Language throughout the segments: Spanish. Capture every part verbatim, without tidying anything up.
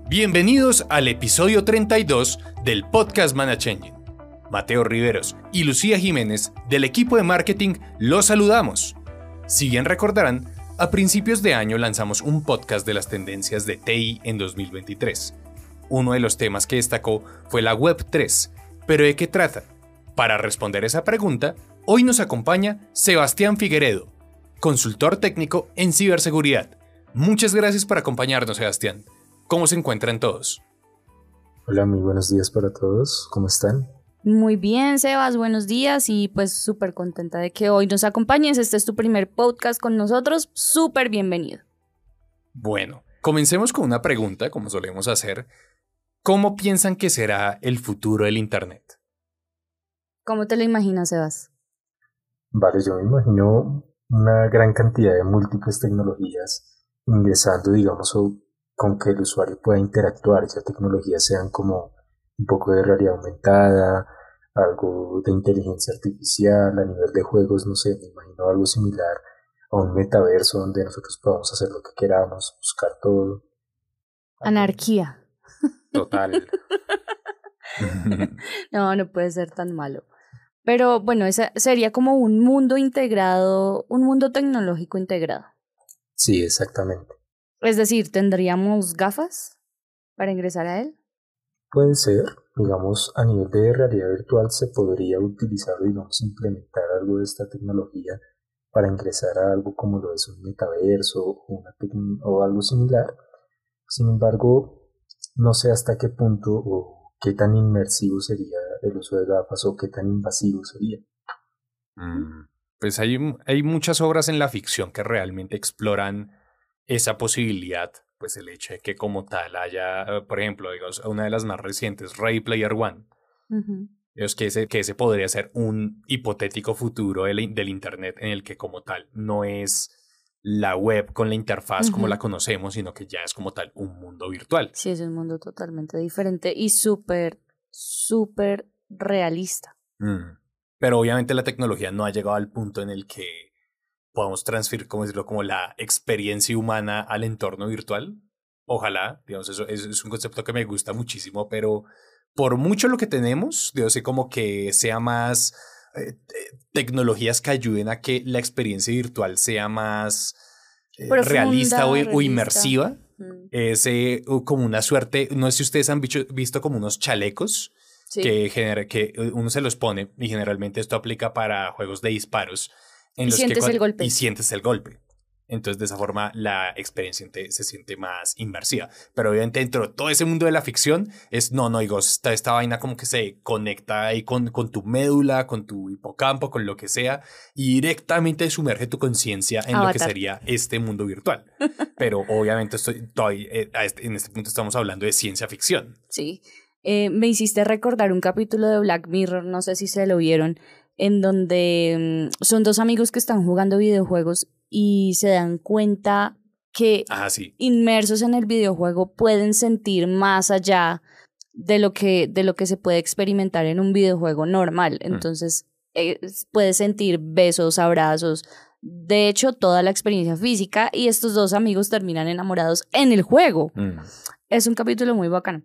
Bienvenidos al episodio treinta y dos del Podcast Managing. Mateo Riveros y Lucía Jiménez del equipo de marketing los saludamos. Si bien recordarán, a principios de año lanzamos un podcast de las tendencias de T I en dos mil veintitrés. Uno de los temas que destacó fue la web tres, pero ¿de qué trata? Para responder esa pregunta, hoy nos acompaña Sebastián Figueredo, consultor técnico en ciberseguridad. Muchas gracias por acompañarnos, Sebastián. ¿Cómo se encuentran todos? Hola, muy buenos días para todos. ¿Cómo están? Muy bien, Sebas, buenos días y pues súper contenta de que hoy nos acompañes. Este es tu primer podcast con nosotros, súper bienvenido. Bueno, comencemos con una pregunta, como solemos hacer. ¿Cómo piensan que será el futuro del Internet? ¿Cómo te lo imaginas, Sebas? Vale, yo me imagino una gran cantidad de múltiples tecnologías ingresando, digamos, o con que el usuario pueda interactuar. Esas tecnologías sean como un poco de realidad aumentada, algo de inteligencia artificial, a nivel de juegos, no sé, me imagino algo similar a un metaverso donde nosotros podamos hacer lo que queramos, buscar todo. Anarquía. Total. No, no puede ser tan malo. Pero bueno, ese sería como un mundo integrado, un mundo tecnológico integrado. Sí, exactamente. Es decir, ¿tendríamos gafas para ingresar a él? Puede ser, digamos, a nivel de realidad virtual se podría utilizar, digamos, implementar algo de esta tecnología para ingresar a algo como lo es un metaverso o, una tec- o algo similar. Sin embargo, no sé hasta qué punto o qué tan inmersivo sería el uso de gafas o qué tan invasivo sería. Mm, pues hay, hay muchas obras en la ficción que realmente exploran esa posibilidad, pues el hecho de que como tal haya, por ejemplo, digamos, una de las más recientes, Ready Player One, Uh-huh. es que ese, que ese podría ser un hipotético futuro del, del Internet en el que como tal no es la web con la interfaz uh-huh. como la conocemos, sino que ya es como tal un mundo virtual. Sí, es un mundo totalmente diferente y súper, súper realista. Mm. Pero obviamente la tecnología no ha llegado al punto en el que podamos transferir, como decirlo, como la experiencia humana al entorno virtual. Ojalá, digamos, eso, eso es un concepto que me gusta muchísimo, pero por mucho lo que tenemos, digo, sé como que sea más eh, tecnologías que ayuden a que la experiencia virtual sea más eh, Profunda, realista, o, realista o inmersiva. Mm. Es eh, como una suerte, no sé si ustedes han visto, visto como unos chalecos sí. que, genera, que uno se los pone y generalmente esto aplica para juegos de disparos. En y los sientes que, el golpe. Y sientes el golpe. Entonces, de esa forma, la experiencia se siente más inmersiva. Pero obviamente, dentro de todo ese mundo de la ficción, es no, no, digo, esta, esta vaina como que se conecta ahí con, con tu médula, con tu hipocampo, con lo que sea, y directamente sumerge tu conciencia en Avatar. Lo que sería este mundo virtual. Pero obviamente, estoy, todavía, eh, este, en este punto estamos hablando de ciencia ficción. Sí. Eh, me hiciste recordar un capítulo de Black Mirror, no sé si se lo vieron, en donde um, son dos amigos que están jugando videojuegos y se dan cuenta que ah, sí. inmersos en el videojuego pueden sentir más allá de lo que, de lo que se puede experimentar en un videojuego normal. Entonces, mm. eh, puedes sentir besos, abrazos, de hecho, toda la experiencia física, y estos dos amigos terminan enamorados en el juego. Mm. Es un capítulo muy bacano,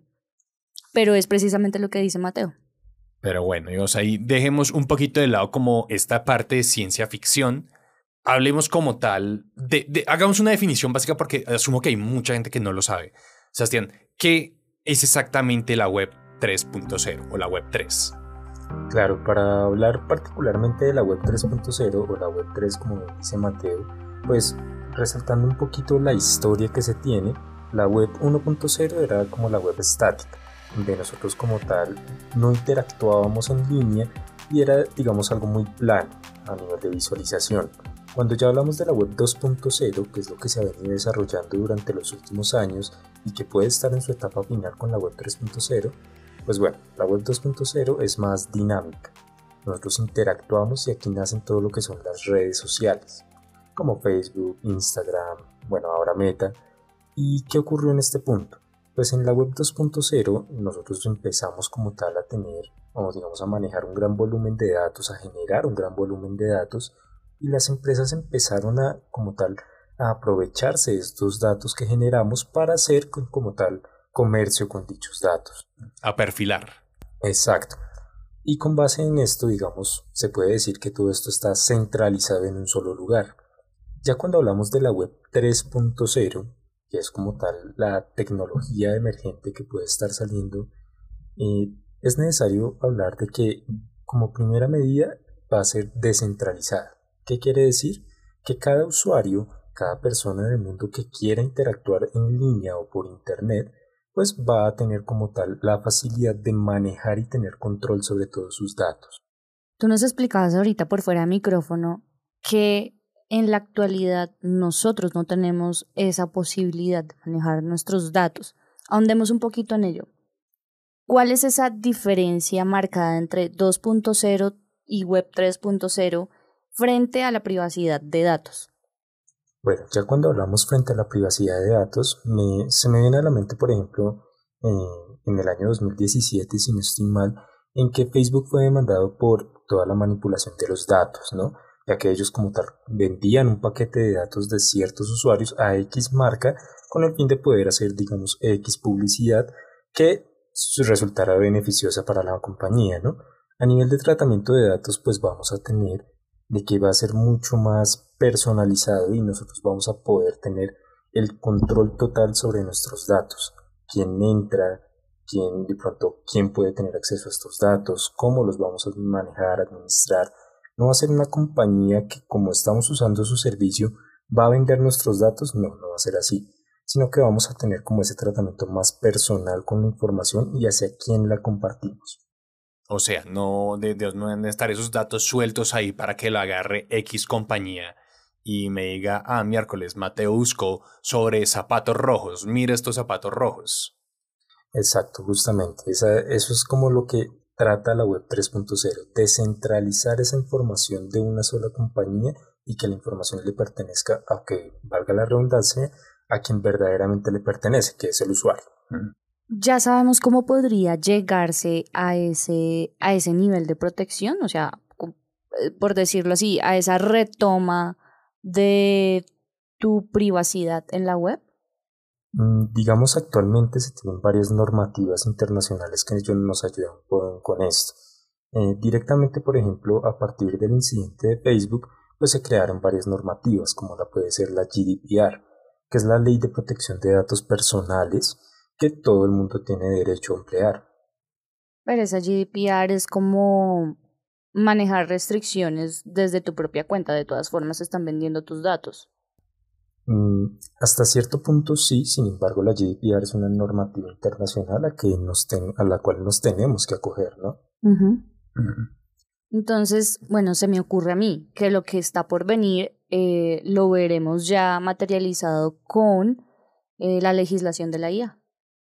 pero es precisamente lo que dice Mateo. Pero bueno, digamos, ahí dejemos un poquito de lado como esta parte de ciencia ficción. Hablemos como tal, de, de, hagamos una definición básica porque asumo que hay mucha gente que no lo sabe. Sebastián, ¿qué es exactamente la web tres punto cero o la web tres? Claro, para hablar particularmente de la web tres punto cero o la web tres, como dice Mateo, pues resaltando un poquito la historia que se tiene, la web uno punto cero era como la web estática, donde nosotros como tal no interactuábamos en línea y era, digamos, algo muy plano a nivel de visualización. Cuando ya hablamos de la web dos punto cero, que es lo que se ha venido desarrollando durante los últimos años y que puede estar en su etapa final con la web tres punto cero, pues bueno, la web dos punto cero es más dinámica. Nosotros interactuamos y aquí nacen todo lo que son las redes sociales, como Facebook, Instagram, bueno, ahora Meta. ¿Y qué ocurrió en este punto? Pues en la web dos punto cero nosotros empezamos como tal a tener, vamos, digamos, a manejar un gran volumen de datos, a generar un gran volumen de datos, y las empresas empezaron a, como tal, a aprovecharse de estos datos que generamos para hacer como tal comercio con dichos datos. A perfilar. Exacto. Y con base en esto, digamos, se puede decir que todo esto está centralizado en un solo lugar. Ya cuando hablamos de la web tres punto cero, que es como tal la tecnología emergente que puede estar saliendo, eh, es necesario hablar de que como primera medida va a ser descentralizada. ¿Qué quiere decir? Que cada usuario, cada persona del mundo que quiera interactuar en línea o por internet, pues va a tener como tal la facilidad de manejar y tener control sobre todos sus datos. Tú nos explicabas ahorita por fuera de micrófono que en la actualidad nosotros no tenemos esa posibilidad de manejar nuestros datos. Ahondemos un poquito en ello. ¿Cuál es esa diferencia marcada entre dos punto cero y web tres punto cero frente a la privacidad de datos? Bueno, ya cuando hablamos frente a la privacidad de datos, me, se me viene a la mente, por ejemplo, eh, en el año dos mil diecisiete, si no estoy mal, en que Facebook fue demandado por toda la manipulación de los datos, ¿no? Ya que ellos como tal vendían un paquete de datos de ciertos usuarios a X marca con el fin de poder hacer, digamos, X publicidad que resultara beneficiosa para la compañía, ¿no? A nivel de tratamiento de datos, pues vamos a tener de que va a ser mucho más personalizado y nosotros vamos a poder tener el control total sobre nuestros datos. Quién entra, quién de pronto, quién puede tener acceso a estos datos, cómo los vamos a manejar, administrar. No va a ser una compañía que, como estamos usando su servicio, va a vender nuestros datos. No, no va a ser así, sino que vamos a tener como ese tratamiento más personal con la información y hacia quién la compartimos. O sea, no, de, de, no deben estar esos datos sueltos ahí para que lo agarre X compañía y me diga, ah, miércoles, Mateo buscó sobre zapatos rojos, mira estos zapatos rojos. Exacto, justamente. Esa, eso es como lo que trata la web tres punto cero, descentralizar esa información de una sola compañía y que la información le pertenezca, aunque valga la redundancia, a quien verdaderamente le pertenece, que es el usuario. Mm. Ya sabemos cómo podría llegarse a ese, a ese nivel de protección, o sea, por decirlo así, a esa retoma de tu privacidad en la web. Mm, digamos, actualmente se tienen varias normativas internacionales que ellos nos ayudan con, con esto. Eh, directamente, por ejemplo, a partir del incidente de Facebook, pues se crearon varias normativas, como la puede ser la G D P R, que es la Ley de Protección de Datos Personales, que todo el mundo tiene derecho a emplear. Pero esa G D P R es como manejar restricciones desde tu propia cuenta. De todas formas, están vendiendo tus datos. Mm, hasta cierto punto sí, sin embargo, la G D P R es una normativa internacional a, que nos ten, a la cual nos tenemos que acoger, ¿no? Uh-huh. Mm. Entonces, bueno, se me ocurre a mí que lo que está por venir eh, lo veremos ya materializado con eh, la legislación de la I A.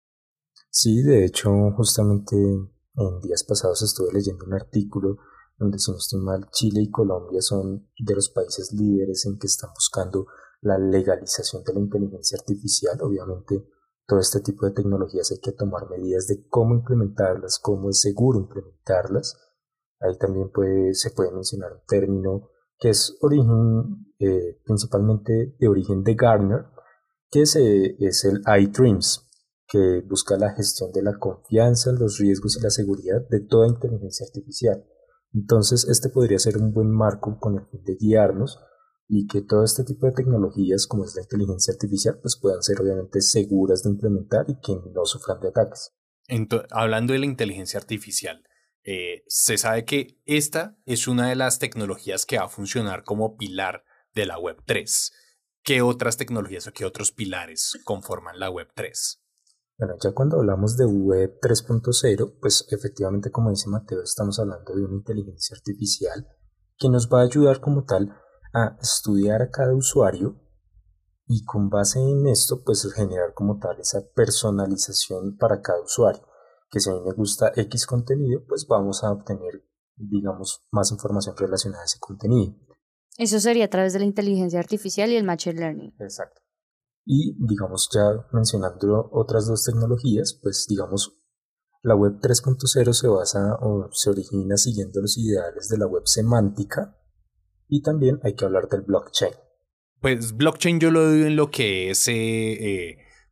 Sí, de hecho, justamente en días pasados estuve leyendo un artículo donde, si no estoy mal, Chile y Colombia son de los países líderes en que están buscando la legalización de la inteligencia artificial. Obviamente, todo este tipo de tecnologías hay que tomar medidas de cómo implementarlas, cómo es seguro implementarlas. Ahí también puede, se puede mencionar un término que es origen, eh, principalmente de origen de Gartner, que es, eh, es el iTrims, que busca la gestión de la confianza, los riesgos y la seguridad de toda inteligencia artificial. Entonces, este podría ser un buen marco con el fin de guiarnos y que todo este tipo de tecnologías, como es la inteligencia artificial, pues puedan ser obviamente seguras de implementar y que no sufran de ataques. Entonces, hablando de la inteligencia artificial, eh, se sabe que esta es una de las tecnologías que va a funcionar como pilar de la web tres. ¿Qué otras tecnologías o qué otros pilares conforman la web tres? Bueno, ya cuando hablamos de web tres punto cero, pues efectivamente, como dice Mateo, estamos hablando de una inteligencia artificial que nos va a ayudar como tal a estudiar a cada usuario y con base en esto, pues generar como tal esa personalización para cada usuario. Que si a mí me gusta X contenido, pues vamos a obtener, digamos, más información relacionada a ese contenido. Eso sería a través de la inteligencia artificial y el machine learning. Exacto. Y digamos, ya mencionando otras dos tecnologías, pues digamos, la web tres punto cero se basa o se origina siguiendo los ideales de la web semántica y también hay que hablar del blockchain. Pues blockchain yo lo veo en lo que es eh, eh,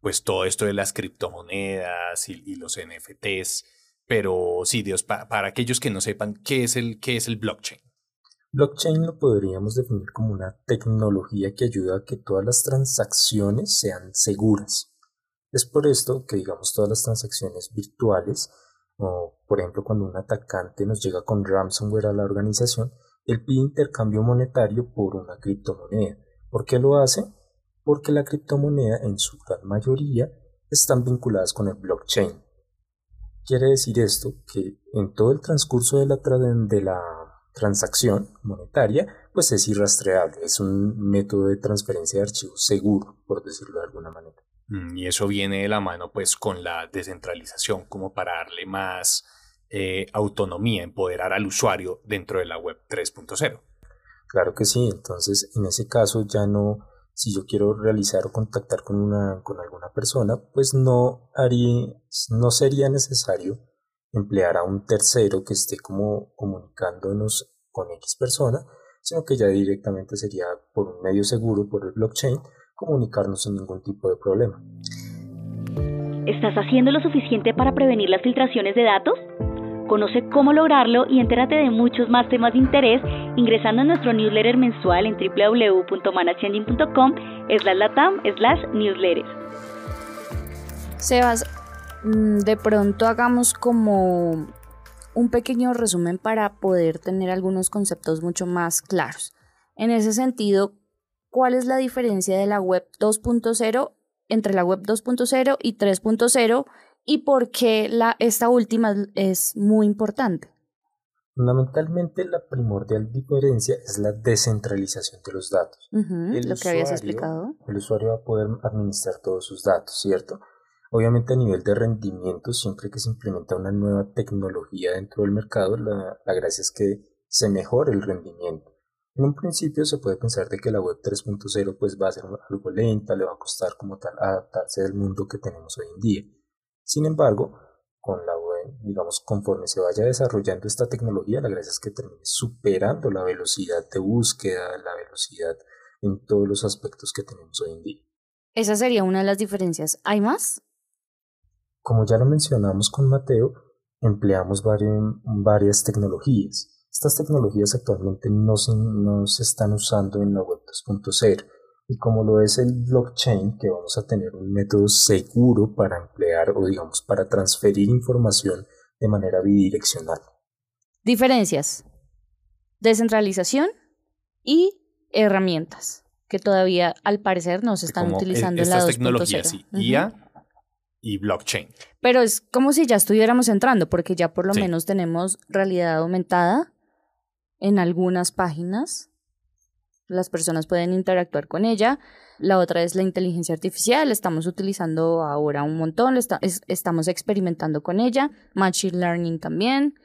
pues todo esto de las criptomonedas y, y los N F Ts. Pero sí, Dios, pa, para aquellos que no sepan, ¿qué es el, qué es el blockchain? Blockchain lo podríamos definir como una tecnología que ayuda a que todas las transacciones sean seguras. Es por esto que, digamos, todas las transacciones virtuales, o por ejemplo cuando un atacante nos llega con ransomware a la organización, él pide intercambio monetario por una criptomoneda. ¿Por qué lo hace? Porque la criptomoneda en su gran mayoría están vinculadas con el blockchain. Quiere decir esto que en todo el transcurso de la, tra- de la transacción monetaria, pues es irrastreable, es un método de transferencia de archivos seguro, por decirlo de alguna manera. Mm, y eso viene de la mano pues con la descentralización, como para darle más eh, autonomía, empoderar al usuario dentro de la web tres punto cero. Claro que sí, entonces en ese caso ya no, si yo quiero realizar o contactar con, una, con alguna persona, pues no, haría, no sería necesario emplear a un tercero que esté como comunicándonos con X persona, sino que ya directamente sería por un medio seguro, por el blockchain, comunicarnos sin ningún tipo de problema. ¿Estás haciendo lo suficiente para prevenir las filtraciones de datos? Conoce cómo lograrlo y entérate de muchos más temas de interés ingresando a nuestro newsletter mensual en w w w punto managengine punto com slash latam slash newsletters. Sebas, de pronto hagamos como un pequeño resumen para poder tener algunos conceptos mucho más claros. En ese sentido, ¿cuál es la diferencia de la web dos punto cero entre la web dos punto cero y tres punto cero y por qué la, esta última es muy importante? Fundamentalmente la primordial diferencia es la descentralización de los datos. Uh-huh, lo usuario, que habías explicado. El usuario va a poder administrar todos sus datos, ¿cierto? Obviamente a nivel de rendimiento, siempre que se implementa una nueva tecnología dentro del mercado, la, la gracia es que se mejore el rendimiento. En un principio se puede pensar de que la web tres punto cero pues va a ser algo lenta, le va a costar como tal adaptarse al mundo que tenemos hoy en día. Sin embargo, con la web, digamos, conforme se vaya desarrollando esta tecnología, la gracia es que termine superando la velocidad de búsqueda, la velocidad en todos los aspectos que tenemos hoy en día. Esa sería una de las diferencias. ¿Hay más? Como ya lo mencionamos con Mateo, empleamos varios, varias tecnologías. Estas tecnologías actualmente no se, no se están usando en la web dos punto cero. Y como lo es el blockchain, que vamos a tener un método seguro para emplear o digamos para transferir información de manera bidireccional. Diferencias: descentralización y herramientas que todavía al parecer no se están utilizando en la dos punto cero. Sí, uh-huh. I A y blockchain. Pero es como si ya estuviéramos entrando, porque ya por lo sí. menos tenemos realidad aumentada en algunas páginas. Las personas pueden interactuar con ella. La otra es la inteligencia artificial. Estamos utilizando ahora un montón. Está, es, estamos experimentando con ella. Machine learning también.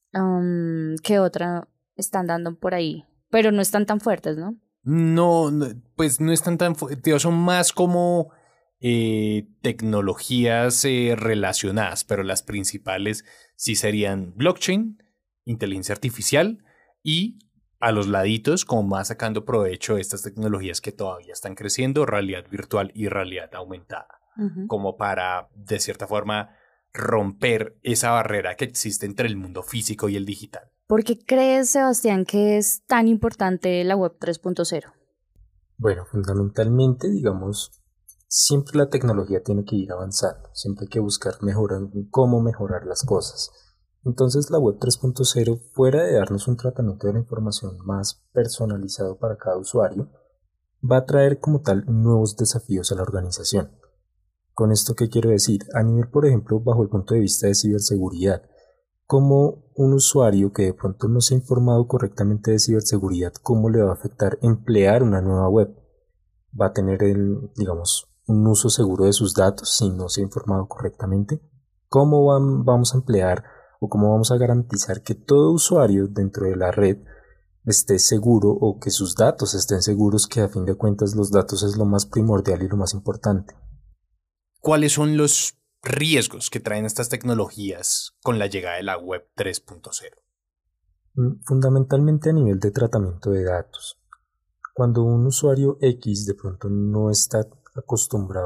Um, ¿Qué otra están dando por ahí? Pero no están tan fuertes, ¿no? No, no pues no están tan fuertes. Son más como eh, tecnologías eh, relacionadas, pero las principales sí serían blockchain, inteligencia artificial y a los laditos, como más sacando provecho de estas tecnologías que todavía están creciendo, realidad virtual y realidad aumentada, uh-huh. como para, de cierta forma, romper esa barrera que existe entre el mundo físico y el digital. ¿Por qué crees, Sebastián, que es tan importante la web tres punto cero? Bueno, fundamentalmente, digamos, siempre la tecnología tiene que ir avanzando, siempre hay que buscar mejorar, cómo mejorar las cosas. Entonces la web tres punto cero, fuera de darnos un tratamiento de la información más personalizado para cada usuario, va a traer como tal nuevos desafíos a la organización. ¿Con esto qué quiero decir? A nivel, por ejemplo, bajo el punto de vista de ciberseguridad, como un usuario que de pronto no se ha informado correctamente de ciberseguridad, ¿cómo le va a afectar emplear una nueva web? ¿Va a tener, el, digamos, un uso seguro de sus datos si no se ha informado correctamente? ¿Cómo van, vamos a emplear o cómo vamos a garantizar que todo usuario dentro de la red esté seguro o que sus datos estén seguros, que a fin de cuentas los datos es lo más primordial y lo más importante? ¿Cuáles son los riesgos que traen estas tecnologías con la llegada de la web tres punto cero? Fundamentalmente a nivel de tratamiento de datos. Cuando un usuario X de pronto no está acostumbrado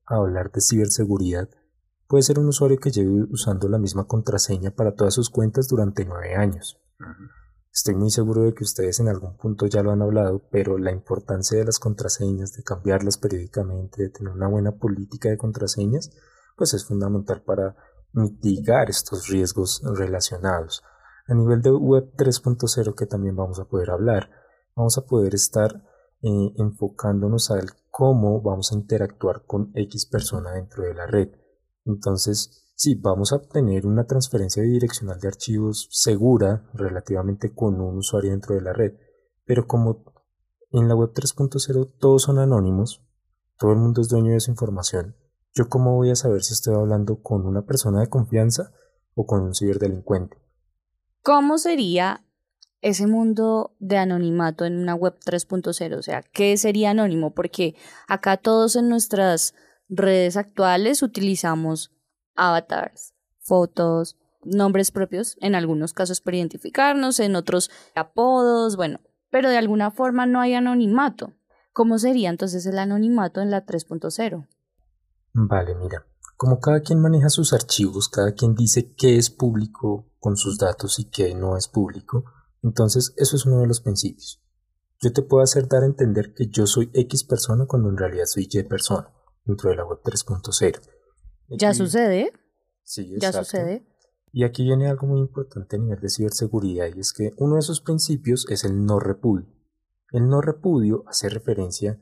a hablar de ciberseguridad, puede ser un usuario que lleve usando la misma contraseña para todas sus cuentas durante nueve años. Uh-huh. Estoy muy seguro de que ustedes en algún punto ya lo han hablado, pero la importancia de las contraseñas, de cambiarlas periódicamente, de tener una buena política de contraseñas, pues es fundamental para mitigar estos riesgos relacionados. A nivel de web tres punto cero, que también vamos a poder hablar, vamos a poder estar eh, enfocándonos a cómo vamos a interactuar con X persona dentro de la red. Entonces, sí, vamos a obtener una transferencia bidireccional de archivos segura relativamente con un usuario dentro de la red, pero como en la web tres punto cero todos son anónimos, todo el mundo es dueño de su información, ¿yo cómo voy a saber si estoy hablando con una persona de confianza o con un ciberdelincuente? ¿Cómo sería ese mundo de anonimato en una web tres punto cero? O sea, ¿qué sería anónimo? Porque acá todos en nuestras redes actuales utilizamos avatars, fotos, nombres propios, en algunos casos para identificarnos, en otros apodos, bueno, pero de alguna forma no hay anonimato. ¿Cómo sería entonces el anonimato en la tres punto cero? Vale, mira, como cada quien maneja sus archivos, cada quien dice qué es público con sus datos y qué no es público, entonces eso es uno de los principios. Yo te puedo hacer dar a entender que yo soy X persona cuando en realidad soy Y persona dentro de la web tres punto cero. ¿Ya y, sucede? Sí, exacto. Ya sucede. Y aquí viene algo muy importante a nivel de ciberseguridad, y es que uno de esos principios es el no repudio. El no repudio hace referencia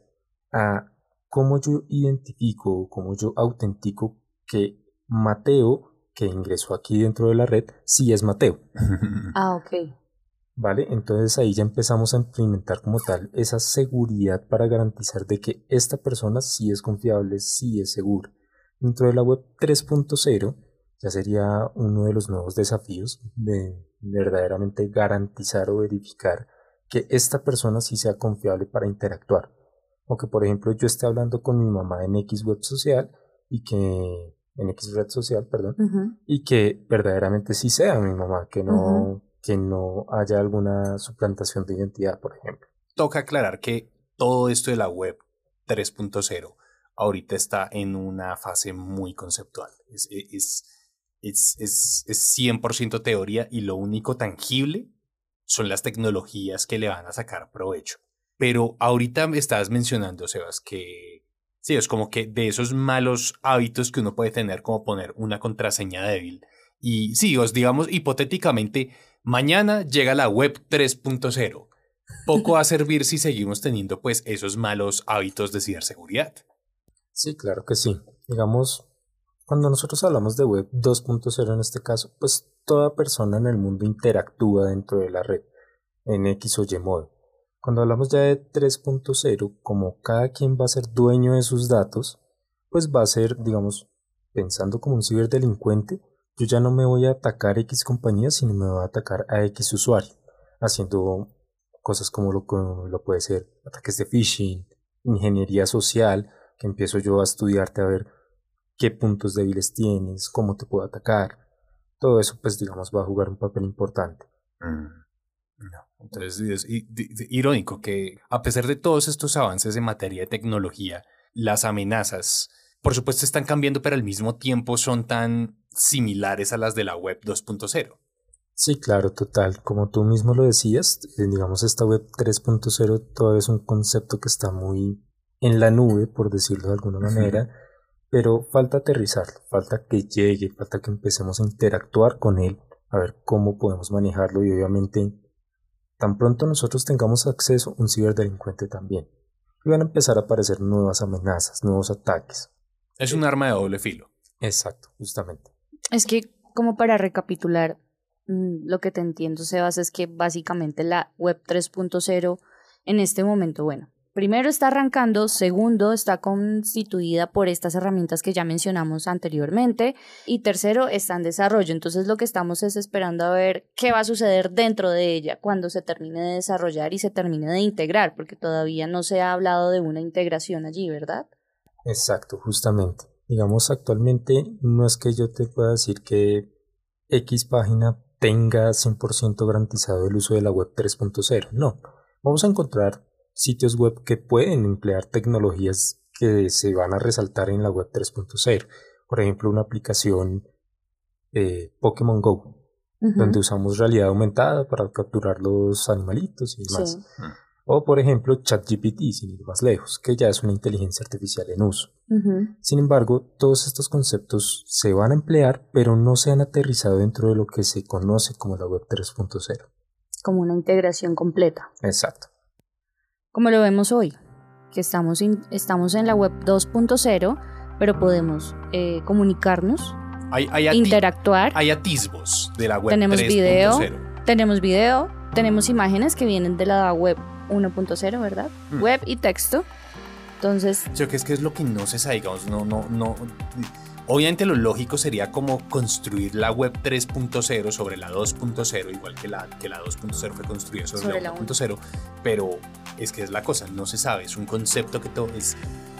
a cómo yo identifico, cómo yo autentico que Mateo, que ingresó aquí dentro de la red, sí es Mateo. Ah, ok. Vale, entonces ahí ya empezamos a implementar como tal esa seguridad para garantizar de que esta persona sí es confiable, sí es segura. Dentro de la web tres punto cero ya sería uno de los nuevos desafíos de verdaderamente garantizar o verificar que esta persona sí sea confiable para interactuar. O que por ejemplo yo esté hablando con mi mamá en X web social y que en X red social, perdón, uh-huh. y que verdaderamente sí sea mi mamá, que no uh-huh. que no haya alguna suplantación de identidad, por ejemplo. Toca aclarar que todo esto de la web tres punto cero ahorita está en una fase muy conceptual. Es, es, es, es, es cien por ciento teoría y lo único tangible son las tecnologías que le van a sacar provecho. Pero ahorita me estabas mencionando, Sebas, que sí, es como que de esos malos hábitos que uno puede tener, como poner una contraseña débil. Y sí, os digamos hipotéticamente, mañana llega la web tres punto cero. Poco va a servir si seguimos teniendo pues esos malos hábitos de ciberseguridad. Sí, claro que sí. Digamos, cuando nosotros hablamos de web dos punto cero en este caso, pues toda persona en el mundo interactúa dentro de la red, en X o Y modo. Cuando hablamos ya de tres punto cero, como cada quien va a ser dueño de sus datos, pues va a ser, digamos, pensando como un ciberdelincuente, yo ya no me voy a atacar a X compañía, sino me voy a atacar a X usuario, haciendo cosas como lo, como lo puede ser ataques de phishing, ingeniería social, que empiezo yo a estudiarte a ver qué puntos débiles tienes, cómo te puedo atacar. Todo eso, pues, digamos, va a jugar un papel importante. Mm. No. Entonces es irónico que a pesar de todos estos avances en materia de tecnología, las amenazas, por supuesto, están cambiando, pero al mismo tiempo son tan similares a las de la web dos punto cero. Sí, claro, total. Como tú mismo lo decías, digamos, esta web tres punto cero todavía es un concepto que está muy en la nube, por decirlo de alguna manera, uh-huh. pero falta aterrizarlo, falta que llegue, falta que empecemos a interactuar con él, a ver cómo podemos manejarlo y obviamente tan pronto nosotros tengamos acceso, un ciberdelincuente también. Y van a empezar a aparecer nuevas amenazas, nuevos ataques. Es un arma de doble filo. Exacto, justamente. Es que, como para recapitular, lo que te entiendo, Sebas, es que básicamente la web tres punto cero en este momento, bueno, primero está arrancando, segundo está constituida por estas herramientas que ya mencionamos anteriormente y tercero está en desarrollo. Entonces lo que estamos es esperando a ver qué va a suceder dentro de ella cuando se termine de desarrollar y se termine de integrar, porque todavía no se ha hablado de una integración allí, ¿verdad? Exacto, justamente. Digamos, actualmente no es que yo te pueda decir que X página tenga cien por ciento garantizado el uso de la web tres punto cero. No, vamos a encontrar sitios web que pueden emplear tecnologías que se van a resaltar en la web tres punto cero. Por ejemplo, una aplicación eh, Pokémon Go, uh-huh. donde usamos realidad aumentada para capturar los animalitos y demás. Sí. O, por ejemplo, ChatGPT, sin ir más lejos, que ya es una inteligencia artificial en uso. Uh-huh. Sin embargo, todos estos conceptos se van a emplear, pero no se han aterrizado dentro de lo que se conoce como la web tres punto cero. Como una integración completa. Exacto. Como lo vemos hoy, que estamos, in, estamos en la web dos punto cero, pero podemos eh, comunicarnos, hay, hay ati- interactuar. Hay atisbos de la web tenemos tres punto cero. Video, tenemos video, tenemos imágenes que vienen de la web uno punto cero, ¿verdad? Hmm. Web y texto. Entonces, yo creo que es que es lo que no se sabe, digamos, no, no, no. Obviamente lo lógico sería como construir la web tres punto cero sobre la dos punto cero, igual que la, que la dos punto cero fue construida sobre, sobre la uno punto cero, pero es que es la cosa, no se sabe, es un concepto que todo es,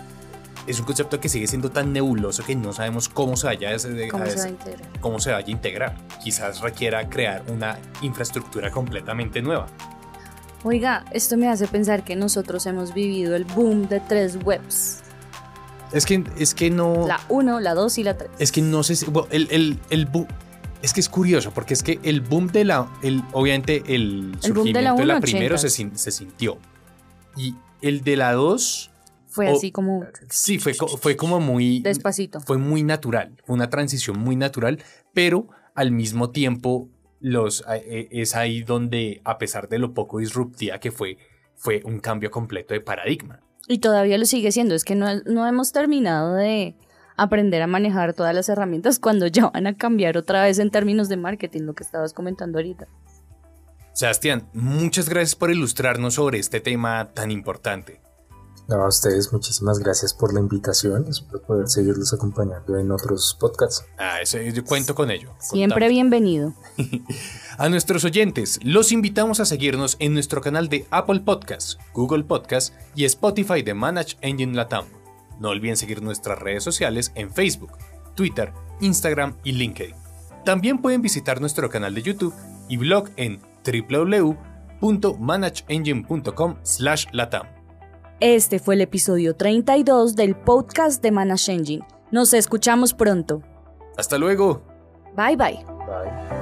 es un concepto que sigue siendo tan nebuloso que no sabemos cómo se vaya a, ese, ¿Cómo a, se va a ese, cómo se vaya a integrar. Quizás requiera crear una infraestructura completamente nueva. Oiga, esto me hace pensar que nosotros hemos vivido el boom de tres webs. Es que, es que no... La uno, la dos y la tres. Es que no sé si... Bueno, el, el, el boom... Es que es curioso, porque es que el boom de la... El, obviamente el, el surgimiento de la, de la primero se, se sintió. Y el de la dos... Fue o, así como... Sí, fue, fue como muy... Despacito. Fue muy natural. Fue una transición muy natural, pero al mismo tiempo... Los, eh, es ahí donde, a pesar de lo poco disruptiva que fue, fue un cambio completo de paradigma. Y todavía lo sigue siendo, es que no, no hemos terminado de aprender a manejar todas las herramientas cuando ya van a cambiar otra vez en términos de marketing, lo que estabas comentando ahorita. Sebastián, muchas gracias por ilustrarnos sobre este tema tan importante. No, a ustedes muchísimas gracias por la invitación, espero poder seguirlos acompañando en otros podcasts. Ah, eso, yo cuento con ello. Siempre contamos. Bienvenido. A nuestros oyentes, los invitamos a seguirnos en nuestro canal de Apple Podcasts, Google Podcasts y Spotify de Manage Engine Latam. No olviden seguir nuestras redes sociales en Facebook, Twitter, Instagram y LinkedIn. También pueden visitar nuestro canal de YouTube y blog en w w w punto manage engine punto com slash latam. Este fue el episodio treinta y dos del podcast de Manage Engine. Nos escuchamos pronto. Hasta luego. Bye bye. Bye.